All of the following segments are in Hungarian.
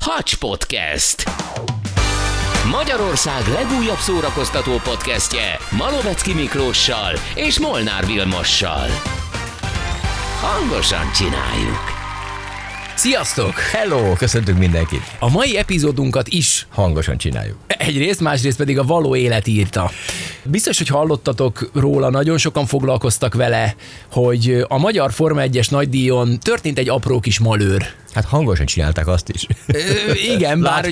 Hacs Podcast. Magyarország legújabb szórakoztató podcastje Malovecki Miklóssal és Molnár Vilmossal. Hangosan csináljuk. Sziasztok! Hello! Köszöntünk mindenkit! A mai epizódunkat is hangosan csináljuk. Egyrészt, másrészt pedig a való élet írta. Biztos, hogy hallottatok róla, nagyon sokan foglalkoztak vele, hogy a magyar Forma 1-es nagydíjon történt egy apró kis malőr. Hát hangosan csinálták azt is. Igen, bár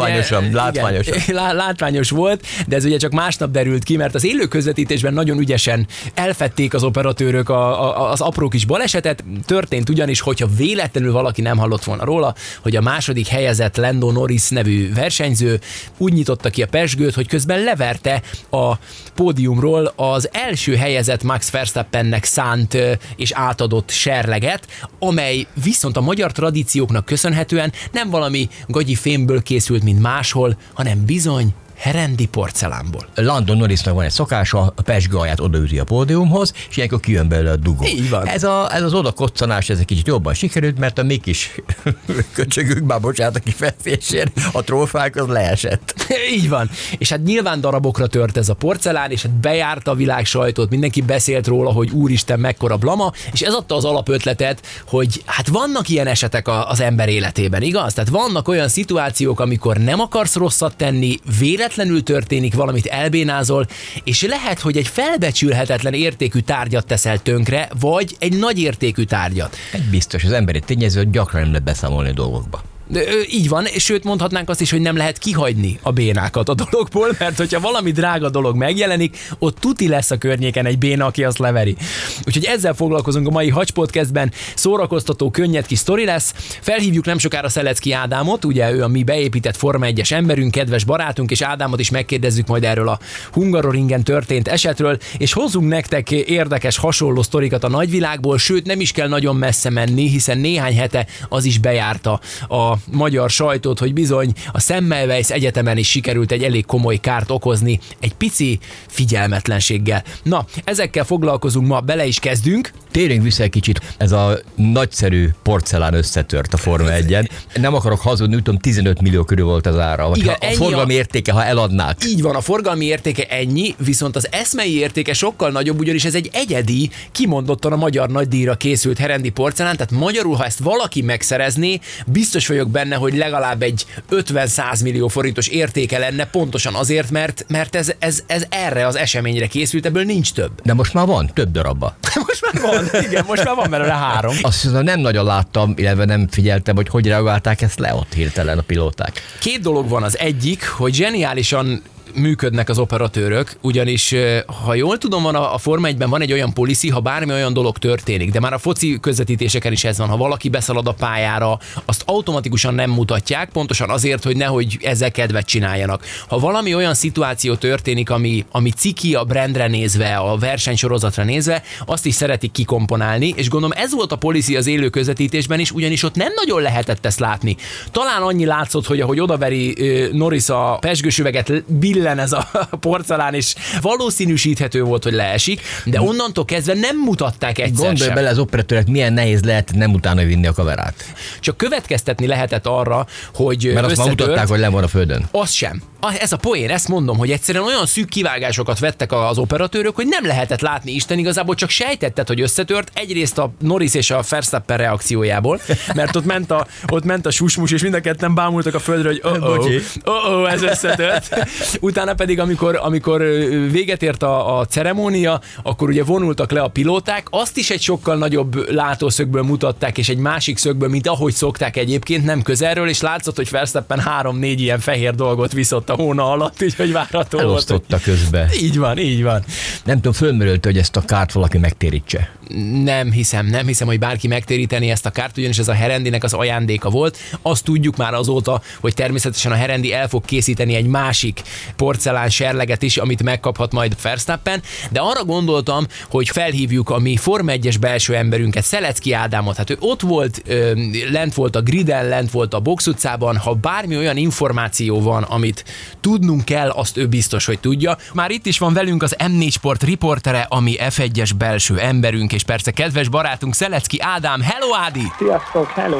látványos volt, de ez ugye csak másnap derült ki, mert az élő közvetítésben nagyon ügyesen elfedték az operatőrök az apró kis balesetet. Történt ugyanis, hogyha véletlenül valaki nem hallott volna róla, hogy a második helyezett Lando Norris nevű versenyző úgy nyitotta ki a pezsgőt, hogy közben leverte a pódiumról az első helyezett Max Verstappennek szánt és átadott serleget, amely viszont a magyar tradícióknak köszönhetően nem valami gagyi fémből készült, mint máshol, hanem bizony herendi porcelánból. Lando Norrisnak van egy szokása, a pezsgő alját odaüti a pódiumhoz, és ilyenkor kijön belőle a dugó. Így van. Ez az odakoccanás, ez egy kicsit jobban sikerült, mert a mi kis köcsögük, már bocsánat a kifejezésért, a trófák az leesett. Így van. És hát nyilván darabokra tört ez a porcelán, és hát bejárta a világ sajtót, mindenki beszélt róla, hogy úristen, mekkora blama, és ez adta az alapötletet, hogy hát vannak ilyen esetek az ember életében, igaz? Tehát vannak olyan szituációk, amikor nem akarsz rosszat tenni, véletlenül történik, valamit elbénázol, és lehet, hogy egy felbecsülhetetlen értékű tárgyat teszel tönkre, vagy egy nagy értékű tárgyat. Egy biztos, az emberi tényező gyakran nem lehet beszámolni a dolgokba. Így van, és sőt mondhatnánk azt is, hogy nem lehet kihagyni a bénákat a dologból, mert hogyha valami drága dolog megjelenik, ott tuti lesz a környéken egy béna, aki azt leveri. Úgyhogy ezzel foglalkozunk a mai Hacs Podcastben, szórakoztató, könnyed kis sztori lesz. Felhívjuk nem sokára Szelecki Ádámot, ugye ő a mi beépített Forma 1-es emberünk, kedves barátunk, és Ádámot is megkérdezzük majd erről a Hungaroringen történt esetről, és hozzunk nektek érdekes, hasonló sztorikat a nagyvilágból, sőt nem is kell nagyon messze menni, hiszen néhány hete az is bejárta a magyar sajtót, hogy bizony a Semmelweis Egyetemen is sikerült egy elég komoly kárt okozni egy pici figyelmetlenséggel. Na, ezekkel foglalkozunk ma, bele is kezdünk. Térjünk vissza egy kicsit, ez a nagyszerű porcelán összetört a Forma 1-en. Nem akarok hazudni, úgy tudom, 15 millió körül volt az ára. Igen, a forgalmi értéke, ha eladnák. Így van, a forgalmi értéke ennyi, viszont az eszmei értéke sokkal nagyobb, ugyanis ez egy egyedi, kimondottan a magyar nagydíjra készült herendi porcelán, tehát magyarul, ha ezt valaki megszerezné, biztos vagyok benne, hogy legalább egy 50-100 millió forintos értéke lenne, pontosan azért, mert ez erre az eseményre készült, ebből nincs több. De most már van, több darabba. Most már van, igen, most már van belőle 3. Azt hiszem, nem nagyon láttam, illetve nem figyeltem, hogy reagálták ezt le ott hirtelen a pilóták. 2 dolog van, az egyik, hogy zseniálisan működnek az operatőrök, ugyanis ha jól tudom, van a Forma 1-ben van egy olyan policy, ha bármi olyan dolog történik, de már a foci közvetítéseken is ez van, ha valaki beszalad a pályára, azt automatikusan nem mutatják, pontosan azért, hogy nehogy ezzel kedvet csináljanak. Ha valami olyan szituáció történik, ami ciki a brandre nézve, a versenysorozatra nézve, azt is szeretik kikomponálni, és gondolom ez volt a policy az élő közvetítésben is, ugyanis ott nem nagyon lehetett ezt látni. Talán annyi látszott, hogy ahogy odaveri Norris a pezsgősüveget, billen ez a porcelán, és valószínűsíthető volt, hogy leesik, de onnantól kezdve nem mutatták egyszer Gondolj sem. bele az operatőrnek, milyen nehéz lehet nem utána vinni a kamerát. Csak következtetni lehetett arra, hogy mert azt már mutatták, hogy nem van a földön. Az sem. Ez a poén, ezt mondom, hogy egyszerűen olyan szűk kivágásokat vettek az operatőrök, hogy nem lehetett látni Isten, igazából csak sejtetted, hogy összetört, egyrészt a Norris és a Verstappen reakciójából, mert ott ment a susmus, és mind a ketten bámultak a földre, hogy ez összetört. Utána pedig, amikor véget ért a ceremónia, akkor ugye vonultak le a pilóták, azt is egy sokkal nagyobb látószögből mutatták, és egy másik szögből, mint ahogy szokták egyébként, nem közelről, és látszott, hogy Verstappen 3-4 ilyen fehér dolgot viszont a hóna alatt, úgyhogy várható volt. Elosztotta közbe. Így van. Nem tudom, fölmerült, hogy ezt a kárt valaki megtérítse. Nem hiszem, hogy bárki megtéríteni ezt a kárt, ugyanis ez a Herendinek az ajándéka volt. Azt tudjuk már azóta, hogy természetesen a Herendi el fog készíteni egy másik porcelán serleget is, amit megkaphat majd Verstappen, de arra gondoltam, hogy felhívjuk a mi Forma 1-es belső emberünket, Szelecki Ádámot. Hát ő ott volt, lent volt a griden, lent volt a box utcában, ha bármi olyan információ van, amit tudnunk kell, azt ő biztos, hogy tudja. Már itt is van velünk az M4 Sport riportere, ami F1-es belső emberünk, és és persze kedves barátunk Szelecki Ádám. Hello, Ádi! Sziasztok, hello!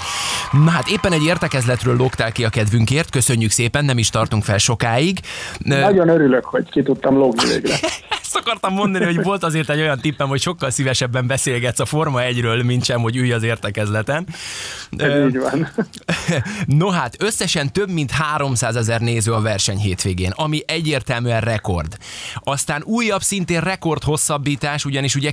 Na hát éppen egy értekezletről lógtál ki a kedvünkért, köszönjük szépen, nem is tartunk fel sokáig. Nagyon örülök, hogy ki tudtam lógni végre. Ezt akartam mondani, hogy volt azért egy olyan tippem, hogy sokkal szívesebben beszélgetsz a Forma 1-ről, mint sem, hogy ülj az értekezleten. Így van. No hát, összesen több mint 300 000 néző a verseny hétvégén, ami egyértelműen rekord. Aztán újabb, szintén rekord hosszabbítás, ugyanis ugye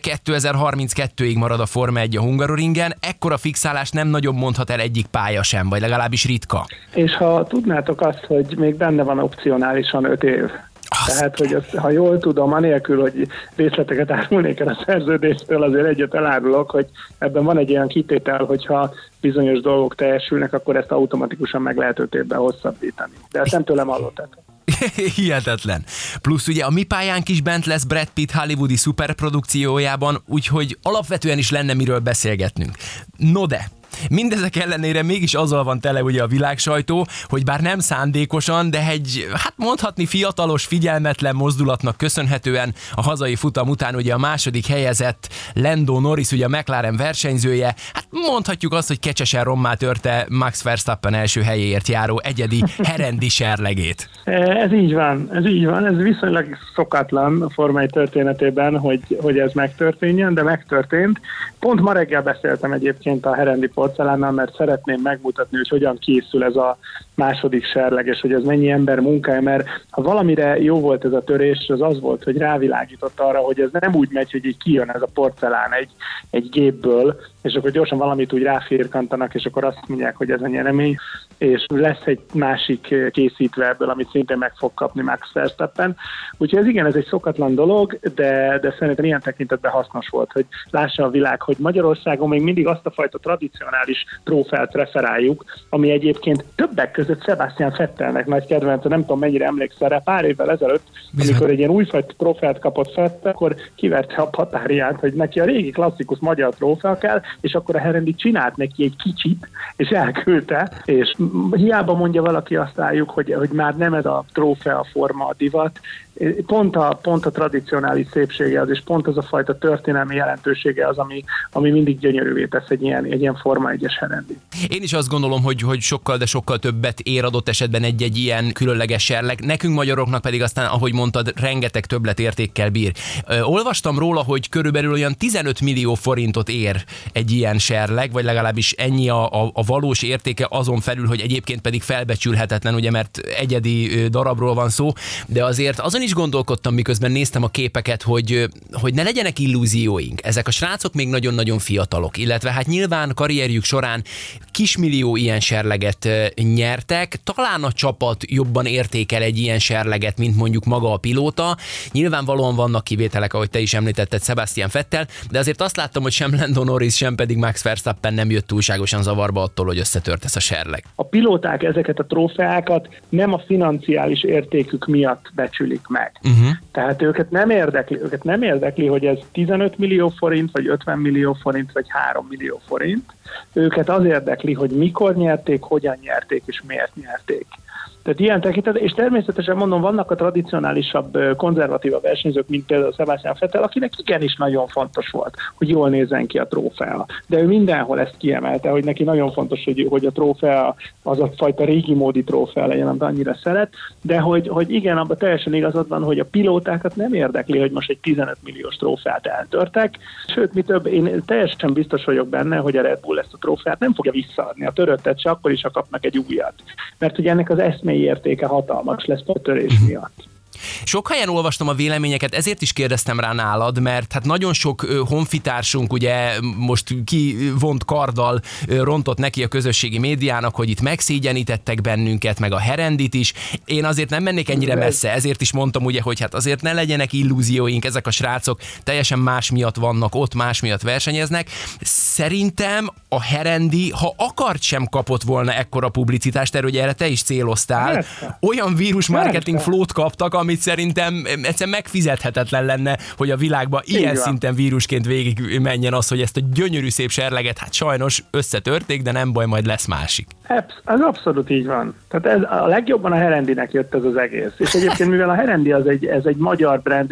2032-ig marad a Forma 1 a Hungaroringen, ekkora fixálás nem nagyon mondhat el egyik pálya sem, vagy legalábbis ritka. És ha tudnátok azt, hogy még benne van opcionálisan 5 év. Tehát, hogy azt, ha jól tudom, anélkül, hogy részleteket árulnék el a szerződéstől, azért egyet elárulok, hogy ebben van egy ilyen kitétel, hogyha bizonyos dolgok teljesülnek, akkor ezt automatikusan meg lehet 5 évben hosszabbítani. De ezt nem tőlem hallottátok. Hihetetlen. Plusz ugye a mi pályánk is bent lesz Brad Pitt hollywoodi szuperprodukciójában, úgyhogy alapvetően is lenne miről beszélgetnünk. No de, mindezek ellenére mégis azzal van tele ugye a világsajtó, hogy bár nem szándékosan, de egy, hát mondhatni fiatalos, figyelmetlen mozdulatnak köszönhetően a hazai futam után ugye a második helyezett Lando Norris, ugye a McLaren versenyzője, hát mondhatjuk azt, hogy kecsesen rommá törte Max Verstappen első helyéért járó egyedi herendi serlegét. Ez így van, ez viszonylag szokatlan a Forma 1 történetében, hogy ez megtörténjen, de megtörtént. Pont ma reggel beszéltem egyébként a herendi porcelánnal, mert szeretném megmutatni, hogy hogyan készül ez a második serleg, és hogy ez mennyi ember munkája, mert ha valamire jó volt ez a törés, az volt, hogy rávilágított arra, hogy ez nem úgy megy, hogy így kijön ez a porcelán egy gépből, és akkor gyorsan valamit úgy ráfirkantanak, és akkor azt mondják, hogy ez a nyeremény, és lesz egy másik készítve ebből, amit szintén meg fog kapni Max Verstappen. Úgyhogy ez igen, ez egy szokatlan dolog, de szerintem ilyen tekintetben hasznos volt, hogy lássa a világ, hogy Magyarországon még mindig azt a fajta tradicionális trófeát referáljuk, ami egyébként többek között Sebastian Vettelnek nagy kedvence, nem tudom mennyire emlékszel rá, pár évvel ezelőtt, amikor egy ilyen újfajta trófeát kapott Vettel, akkor kiverte a patáriát, hogy neki a régi klasszikus magyar trófea kell, és akkor a herendi csinált neki egy kicsit, és elküldte, és hiába mondja valaki azt rájuk, hogy már nem ez a trófea forma a divat, pont a tradicionális szépsége az, és pont az a fajta történelmi jelentősége az, ami mindig gyönyörűvé tesz egy ilyen Forma 1-es herendi. Én is azt gondolom, hogy sokkal, de sokkal többet ér adott esetben egy ilyen különleges serleg. Nekünk magyaroknak pedig aztán, ahogy mondtad, rengeteg többletértékkel bír. Olvastam róla, hogy körülbelül olyan 15 millió forintot ér egy ilyen serleg, vagy legalábbis ennyi a valós értéke, azon felül, hogy egyébként pedig felbecsülhetetlen, ugye, mert egyedi darabról van szó, de azért azon is gondolkodtam, miközben néztem a képeket, hogy ne legyenek illúzióink. Ezek a srácok még nagyon-nagyon fiatalok, illetve hát nyilván karrierjük során kismillió ilyen serleget nyertek, talán a csapat jobban értékel egy ilyen serleget, mint mondjuk maga a pilóta. Nyilvánvalóan vannak kivételek, ahogy te is említetted, Sebastian Vettel, de azért azt láttam, hogy sem Lando Norris, sem pedig Max Verstappen nem jött túlságosan zavarba attól, hogy összetört ez a serleg. A pilóták ezeket a trófeákat nem a financiális értékük miatt becsülik meg. Tehát őket nem érdekli, hogy ez 15 millió forint, vagy 50 millió forint, vagy 3 millió forint. Őket az érdekli, hogy mikor nyerték, hogyan nyerték, és miért nyerték. Tehát ilyen tekintet, és természetesen mondom, vannak a tradicionálisabb, konzervatívabb versenyzők, mint például Sebastian Vettel, akinek igenis nagyon fontos volt, hogy jól nézzen ki a trófea. De ő mindenhol ezt kiemelte, hogy neki nagyon fontos, hogy a trófea az a fajta régi módi trófea legyen, amit annyira szeret, de hogy igen, abban teljesen igazad van, hogy a pilótákat nem érdekli, hogy most egy 15 milliós trófeát eltörtek, sőt, mi több, én teljesen biztos vagyok benne, hogy a Red Bull ezt a trófeát nem fogja visszaadni, a töröttet se, akkor is, ha kapnak egy újat. Mert ugye ennek az eszmei értéke hatalmas lesz a törés miatt. Sok helyen olvastam a véleményeket, ezért is kérdeztem rá nálad, mert hát nagyon sok honfitársunk ugye most kivont karddal rontott neki a közösségi médiának, hogy itt megszégyenítettek bennünket, meg a herendit is. Én azért nem mennék ennyire messze, ezért is mondtam ugye, hogy hát azért ne legyenek illúzióink, ezek a srácok teljesen más miatt vannak ott, más miatt versenyeznek. Szerintem a herendi, ha akart, sem kapott volna ekkora publicitást, erre te is céloztál. Olyan vírusmarketing flót kaptak, amit szerintem egyszerűen megfizethetetlen lenne, hogy a világban ilyen szinten vírusként végig menjen az, hogy ezt a gyönyörű szép serleget, hát sajnos összetörték, de nem baj, majd lesz másik. Az abszolút így van. Tehát ez, a legjobban a Herendinek jött ez az egész. És egyébként, mivel a Herendi ez egy magyar brand,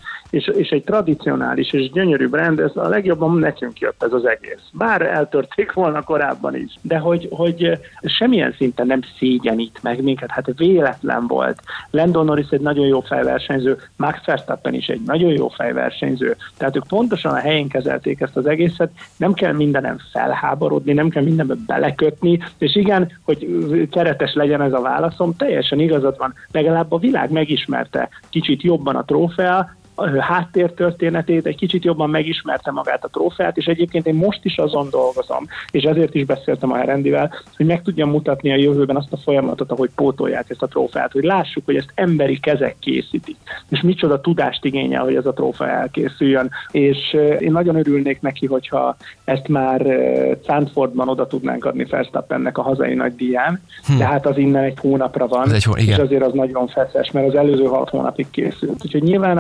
és egy tradicionális és gyönyörű brand, ez a legjobban nekünk jött ez az egész. Bár eltörték volna korábban is. De hogy semmilyen szinten nem szégyenít meg minket, hát véletlen volt. Lando Norris egy nagyon jó fejversenyző, Max Verstappen is egy nagyon jó fejversenyző. Tehát ők pontosan a helyén kezelték ezt az egészet, nem kell mindenem felháborodni, nem kell mindenbe belekötni, és igen, hogy keretes legyen ez a válaszom, teljesen igazad van, legalább a világ megismerte kicsit jobban a trófea, háttértörténetét, egy kicsit jobban megismerte magát a trófeát, és egyébként én most is azon dolgozom, és ezért is beszéltem a Herendivel, hogy meg tudjam mutatni a jövőben azt a folyamatot, ahogy pótolják ezt a trófeát, hogy lássuk, hogy ezt emberi kezek készítik, és micsoda tudást igényel, hogy ez a trófea elkészüljön, és én nagyon örülnék neki, hogyha ezt már Zandvoortban oda tudnánk adni Verstappennek a hazai nagy díján, tehát az innen egy hónapra van, és azért az nagyon feszes, mert az előző 6 hónapig készült. Úgyhogy nyilván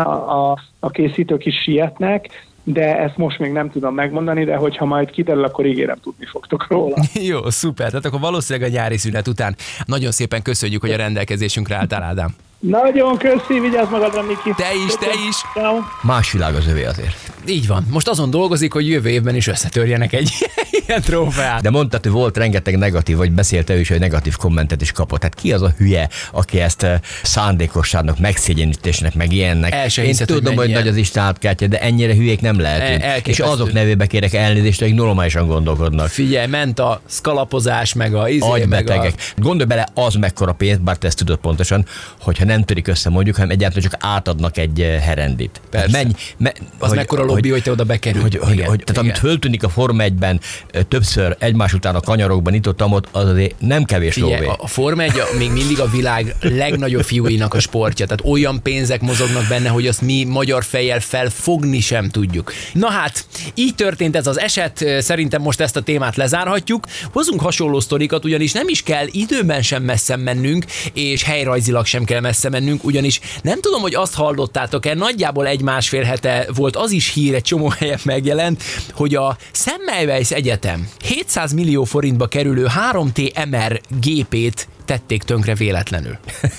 a készítők is sietnek, de ezt most még nem tudom megmondani, de hogyha majd kiderül, akkor ígérem, tudni fogtok róla. Jó, szuper. Tehát akkor valószínűleg a nyári szünet után nagyon szépen köszönjük, hogy a rendelkezésünkre álltál, Ádám. Nagyon köszi, vigyázz magadra, Miki. Te is. Ciao. Más világ az övé azért. Így van. Most azon dolgozik, hogy jövő évben is összetörjenek egy ilyen trófeát. De mondtad, hogy volt rengeteg negatív, vagy beszélte ő is, hogy negatív kommentet is kapott. Tehát ki az a hülye, aki ezt szándékosságnak, megszégyenítésnek, meg ilyennek? Én tudom, hogy nagy az Isten átkártya, de ennyire hülyék nem lehetünk. És azok nevébe kérek elnézést, akik normálisan gondolkodnak. Figyelj, ment a szkalapozás, meg a agybetegek. Gondolj bele, az mekkora pénz, bár te ezt tudod pontosan, hogyha nem törik össze mondjuk, hanem egyáltalán csak átadnak egy Herendit. Persze. Az mekkora lobby, hogy te oda bekerül. Tehát amit föltűnik a Forma 1-ben többször egymás után a kanyarokban nyitottam, ott az azért nem kevés lóvé. A Forma 1 még mindig a világ legnagyobb fiúinak a sportja. Tehát olyan pénzek mozognak benne, hogy azt mi magyar fejjel felfogni sem tudjuk. Na hát, így történt ez az eset. Szerintem most ezt a témát lezárhatjuk. Hozunk hasonló sztorikat, ugyanis nem is kell időben sem messze mennünk, és helyrajzilag sem kell messze mennünk, ugyanis nem tudom, hogy azt hallottátok-e, nagyjából 1-1,5 hete volt az is hír, egy csomó helyen megjelent, hogy a Semmelweis Egyetem 700 millió forintba kerülő 3T MR gépét tették tönkre véletlenül.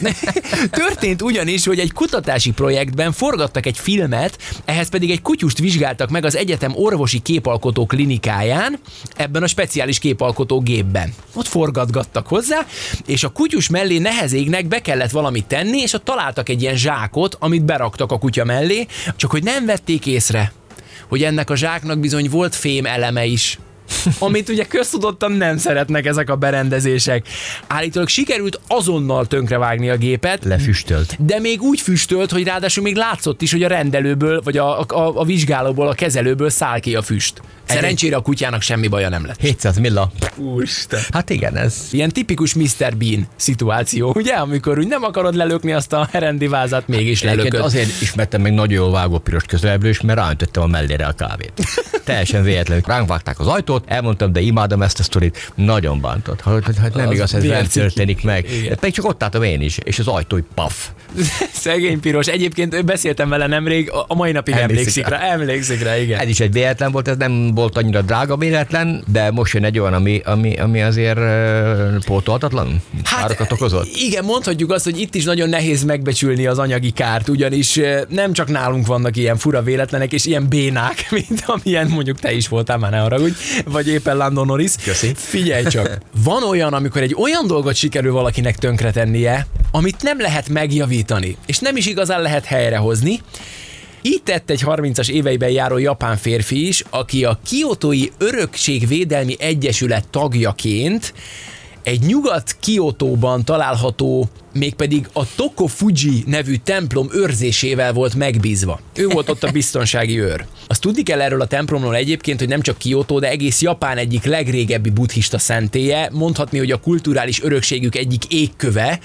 Történt ugyanis, hogy egy kutatási projektben forgattak egy filmet, ehhez pedig egy kutyust vizsgáltak meg az egyetem orvosi képalkotó klinikáján, ebben a speciális képalkotó gépben. Ott forgatgattak hozzá, és a kutyus mellé nehezégnek be kellett valamit tenni, és ott találtak egy ilyen zsákot, amit beraktak a kutya mellé, csak hogy nem vették észre, hogy ennek a zsáknak bizony volt fém eleme is, amit ugye köztudottan nem szeretnek ezek a berendezések. Állítólag sikerült azonnal tönkrevágni a gépet. Lefüstölt. De még úgy füstölt, hogy ráadásul még látszott is, hogy a rendelőből, vagy a vizsgálóból, a kezelőből száll ki a füst. Szerencsére a kutyának semmi baja nem lett. 700 milla. Úristen. Hát igen, ez... Ilyen tipikus Mr. Bean szituáció, ugye? Amikor úgy nem akarod lelökni azt a Herendi vázat, mégis lelököd. Azért ismertem meg nagyon jól vágó piros közelebbről is, mert ráöntöttem a mellére a kávét. Teljesen véletlenül. Ránk vágták az ajtót, elmondtam, de imádom ezt a sztorit. Nagyon bántott. Hát nem igaz, hogy ez történik meg. Pedig csak ott álltam én is, és az ajtó paf. Szegény piros. Egyébként beszéltem vele nemrég, a mai napig emlékszik rá, igen. Ez is egy véletlen volt, ez nem volt annyira drága véletlen, de most jön egy olyan, ami azért pótolhatatlan árakat okozott. Igen, mondhatjuk azt, hogy itt is nagyon nehéz megbecsülni az anyagi kárt, ugyanis nem csak nálunk vannak ilyen fura véletlenek és ilyen bénák, mint amilyen mondjuk te is voltál, már ne haragudj, vagy éppen Lando Norris. Köszi. Figyelj csak, van olyan, amikor egy olyan dolgot sikerül valakinek tönkretennie, amit nem lehet megjavítani, és nem is igazán lehet helyrehozni. Így tett egy 30-as éveiben járó japán férfi is, aki a Kiotói Örökségvédelmi Egyesület tagjaként egy Nyugat-Kiotóban található, mégpedig a Tokofuji nevű templom őrzésével volt megbízva. Ő volt ott a biztonsági őr. Azt tudni kell erről a templomról egyébként, hogy nem csak Kiotó, de egész Japán egyik legrégebbi buddhista szentélye, mondhatni, hogy a kulturális örökségük egyik égköve,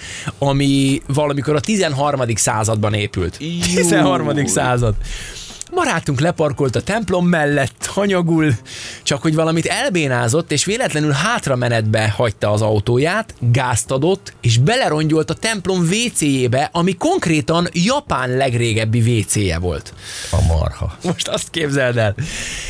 ami valamikor a 13. században épült. 13. század. Barátunk leparkolt a templom mellett, hanyagul, csak hogy valamit elbénázott, és véletlenül hátramenetbe hagyta az autóját, gázt adott, és belerongyolt a templom WC-jébe, ami konkrétan Japán legrégebbi WC-je volt. A marha. Most azt képzeld el.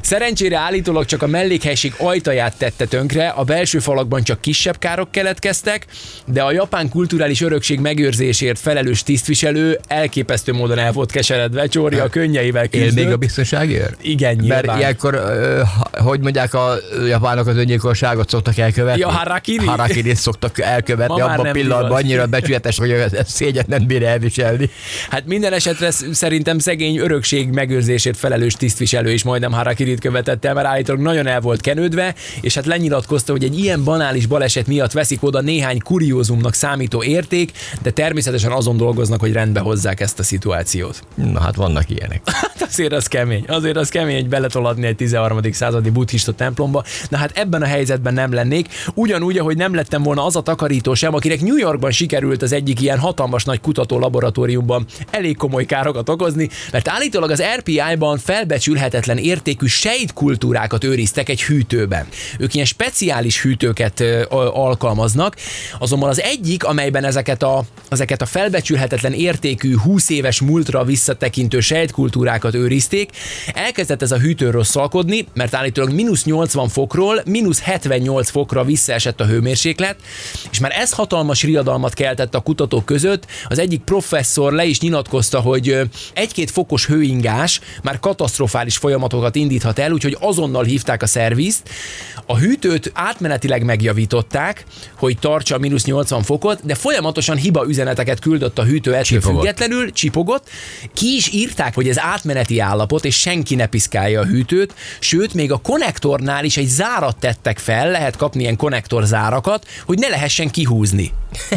Szerencsére állítólag csak a mellékhelység ajtaját tette tönkre, a belső falakban csak kisebb károk keletkeztek, de a japán kulturális örökség megőrzésért felelős tisztviselő elképesztő módon el volt keseredve, Csóri a könnyeivel küzdött. Él még a biztonságért? Igen, nyilván. Mert ilyenkor, hogy mondják, a japánok az öngyilkosságot szoktak elkövetni? Ja, harakiri. Harakirit szoktak elkövetni abban a pillanatban, annyira becsületes, hogy ez szégyet nem bír elviselni. Hát minden esetre szerintem szegény örökség megőrzésért felelős tisztviselő is majdnem harakirit követett el, mert állítólag nagyon el volt kenődve, és hát lenyilatkozta, hogy egy ilyen banális baleset miatt veszik oda néhány kuriózumnak számító érték, de természetesen azon dolgoznak, hogy rendbe hozzák ezt a szituációt. Na hát vannak ilyenek. Hát azért az kemény, hogy beletoladni egy 13. századi buddhista templomba. Na hát ebben a helyzetben nem lennék, ugyanúgy, ahogy nem lettem volna az a takarító sem, akinek New Yorkban sikerült az egyik ilyen hatalmas nagy kutató laboratóriumban elég komoly károkat okozni, mert állítólag az RPI-ban felbecsülhetetlen értékű sejtkultúrákat őriztek egy hűtőben. Ők ilyen speciális hűtőket alkalmaznak, azonban az egyik, amelyben ezeket a felbecsülhetetlen értékű 20 éves múltra visszatekintő sejtkultúrákat őrizték, elkezdett ez a hűtő rosszalkodni, mert állítólag -80 fokról -78 fokra visszaesett a hőmérséklet, és már ez hatalmas riadalmat keltett a kutatók között. Az egyik professzor le is nyilatkozta, hogy 1-2 fokos hőingás már katasztrofális folyamatokat indíthat el, úgyhogy azonnal hívták a szervizt. A hűtőt átmenetileg megjavították, hogy tartsa a -80 fokot, de folyamatosan hiba üzeneteket küldött a hűtő ettől függetlenül, csipogott. Ki is írták, hogy ez átmeneti állapot, és senki ne piszkálja a hűtőt, sőt, még a konnektornál is egy zárat tettek fel, lehet kapni ilyen konnektorzárakat, hogy ne lehessen kihúzni.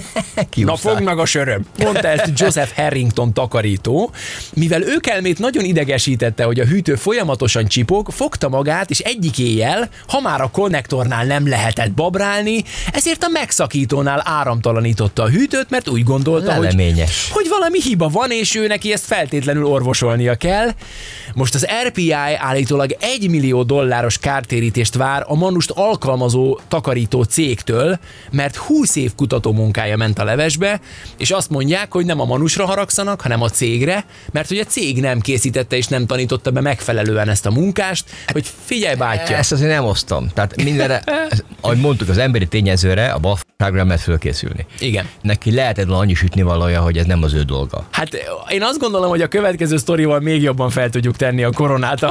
Na fogd meg a söröm, mondta ezt Joseph Harrington takarító. Mivel őkelmét nagyon idegesítette, hogy a hűtő folyamatosan csipog, fogta magát, és egyik éjjel, ha már a konnektornál nem lehetett babrálni, ezért a megszakítónál áramtalanította a hűtőt, mert úgy gondolta, hogy valami hiba van, és ő neki ezt feltétlenül orvosolnia kell. Most az RPI állítólag $1 millió kártérítést vár a Manust alkalmazó takarító cégtől, mert 20 év kutató munkája ment a levesbe, és azt mondják, hogy nem a Manusra haragszanak, hanem a cégre, mert hogy a cég nem készítette és nem tanította be megfelelően ezt a munkást, hogy figyelj bátya. Ezt azért nem osztom. Tehát mindenre, ahogy mondtuk, az emberi tényezőre, a balfágra nem lehet fölkészülni. Igen. Neki lehetetlen annyi sütni valója, hogy ez nem az ő dolga. Hát én azt gondolom, hogy a következő sztorival még jobban fel tudjuk tenni a koronát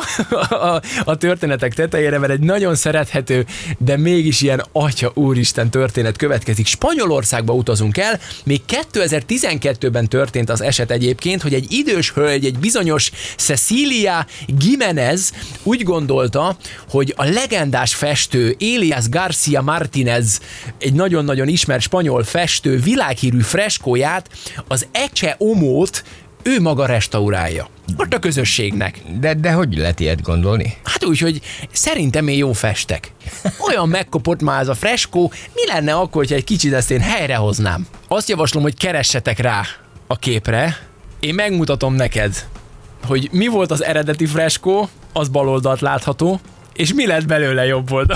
a történetek tetejére, mert egy nagyon szerethető, de mégis ilyen atya úristen történet következik. Spanyolországba utazunk el, még 2012-ben történt az eset egyébként, hogy egy idős hölgy, egy bizonyos Cecilia Giménez úgy gondolta, hogy a legendás festő Elias García Martínez, egy nagyon-nagyon ismert spanyol festő világhírű freskóját, az Eche Homót ő maga restaurálja. Ott a közösségnek. De hogy lehet ilyet gondolni? Hát úgy, hogy szerintem én jó festek. Olyan megkopott már ez a freskó, mi lenne akkor, hogyha egy kicsit ezt én helyrehoznám? Azt javaslom, hogy keressetek rá a képre. Én megmutatom neked, hogy mi volt az eredeti freskó, az bal oldalt látható, és mi lett belőle jobb oldal.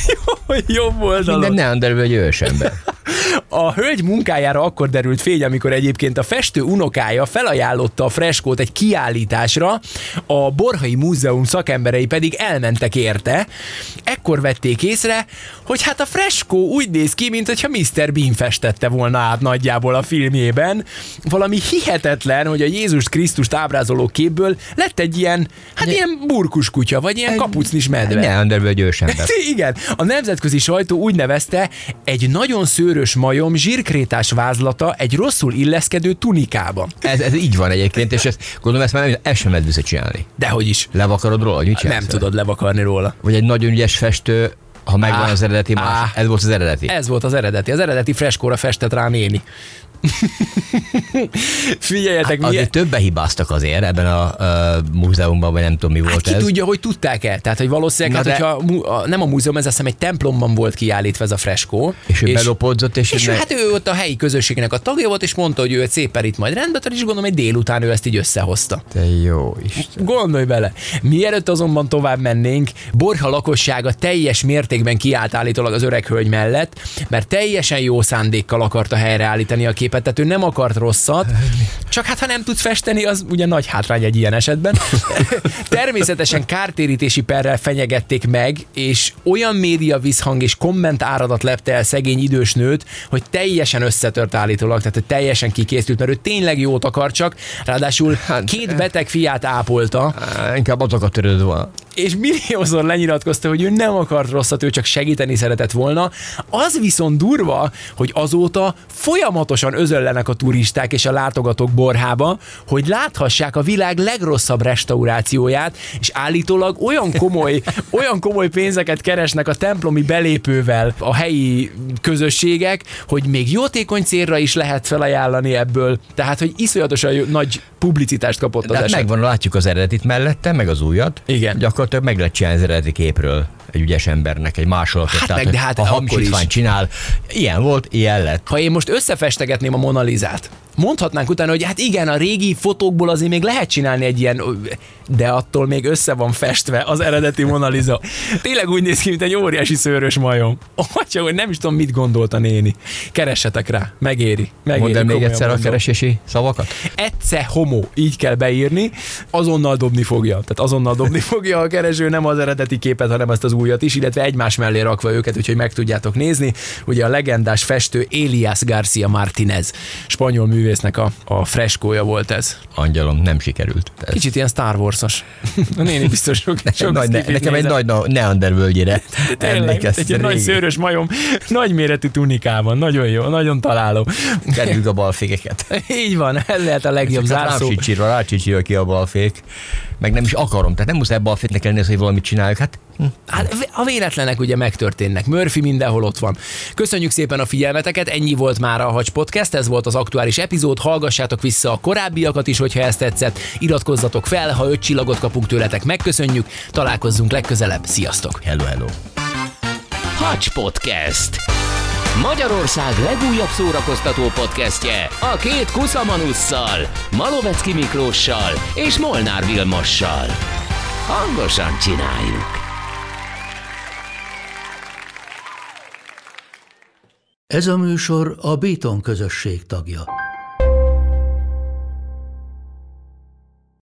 Jobb oldalon. Minden neandervő egy ősember. A hölgy munkájára akkor derült fény, amikor egyébként a festő unokája felajánlotta a freskót egy kiállításra, a Borhai Múzeum szakemberei pedig elmentek érte. Ekkor vették észre, hogy hát a freskó úgy néz ki, mintha Mr. Bean festette volna át nagyjából a filmjében. Valami hihetetlen, hogy a Jézus Krisztust ábrázoló képből lett egy ilyen, ilyen burkus kutya, vagy ilyen kapucnis medve. Neandervő egy ősember. Igen, a nemzetközi sajtó úgy nevezte, egy nagyon szőrös majom zsírkrétás vázlata egy rosszul illeszkedő tunikában. Ez így van egyébként, és gondolom ezt már ezt sem lehet visszacsinálni. Dehogy is. Levakarod róla, hogy nem tudod levakarni róla. Vagy egy nagyon ügyes festő, ha megvan az eredeti, ez volt az eredeti. Ez volt az eredeti. Az eredeti freskóra festett rá néni. Figyeljetek, milyen... Azért többen hibáztak azért ebben a múzeumban, vagy nem tudom mi volt ki ez. tudja, hogy tudták el. Tehát, hogy valószínűleg, hogyha nem a múzeum, ez azt hiszem egy templomban volt kiállítva ez a freskó. És ő belopódzott, és hát ő ott a helyi közösségnek a tagja volt, és mondta, hogy ő egy szépen itt majd rendbe tar, és gondolom, hogy délután ő ezt így összehozta. Te jó Isten. Gondolj bele. Mielőtt azonban tovább mennénk, Borja lakossága teljes mértékben kiállt állítólag az öreg hölgy mellett, mert teljesen jó szándékkal akarta helyreállítani a képet, tehát ő nem akart rosszat. Csak hát, ha nem tudsz festeni, az ugye nagy hátrány egy ilyen esetben. Természetesen kártérítési perrel fenyegették meg, és olyan média visszhang és komment áradat lepte el szegény idős nőt, hogy teljesen összetört állítólag, tehát hogy teljesen kikészült, mert ő tényleg jót akar csak, ráadásul 2 beteg fiát ápolta. Inkább azokat törődve van. És milliószor lenyilatkozta, hogy ő nem akart rosszat, ő csak segíteni szeretett volna. Az viszont durva, hogy azóta folyamatosan özöllenek a turisták és a látogatók Borhába, hogy láthassák a világ legrosszabb restaurációját, és állítólag olyan komoly pénzeket keresnek a templomi belépővel a helyi közösségek, hogy még jótékony célra is lehet felajánlani ebből. Tehát, hogy iszonyatosan nagy publicitást kapott az eset. Megvan, látjuk az eredetit mellette, meg az újat. Igen. Gyakorlatilag meg lehet csinálni az eredeti képről egy ügyes embernek egy másolatot. Hát tehát, meg, de hát ha hamisítványt csinál, ilyen volt, ilyen lett. Ha én most összefestegetném a Mona Lisát, mondhatnánk utána, hogy hát igen, a régi fotókból azért még lehet csinálni egy ilyen, de attól még össze van festve az eredeti Mona Lisa. Tényleg úgy néz ki, mint egy óriási szőrös majom. Csak hogy nem is tudom, mit gondolt a néni. Keressetek rá, megéri. Mondd el még egyszer a keresési szavakat? Ecce homo, így kell beírni, azonnal dobni fogja. Tehát azonnal dobni fogja a kereső, nem az eredeti képet, hanem ezt az újat is, illetve egymás mellé rakva őket, úgyhogy meg tudjátok nézni. Ugye a legendás festő Elias García Martínez, spanyol művésznek a freskója volt ez. Angyalom, nem sikerült. Ez. Kicsit ilyen Star Wars-os. A néni biztos sok nekem egy nagy Neander völgyére emlékeztet. Egy nagy szőrös majom, nagy méretű tunikában. Nagyon jó, nagyon találó. Kerüljük a balfékeket. Így van, ez lehet a legjobb zárszó. Rácsicsiről ki a balfék. Meg nem is akarom, tehát nem muszáj balféknek lenni, hogy valamit csináljuk. Hát a véletlenek ugye megtörténnek. Murphy mindenhol ott van. Köszönjük szépen a figyelmeteket, ennyi volt már a Hacs Podcast, ez volt az aktuális epizód, hallgassátok vissza a korábbiakat is, hogyha ezt tetszett, iratkozzatok fel, ha 5 csillagot kapunk tőletek, megköszönjük, találkozzunk legközelebb, sziasztok! Hello, hello! Hacs Podcast. Magyarország legújabb szórakoztató podcastje a 2 kuszamanusszal, Malovecki Miklóssal és Molnár Vilmossal. Hangosan csináljuk! Ez a műsor a Béton közösség tagja.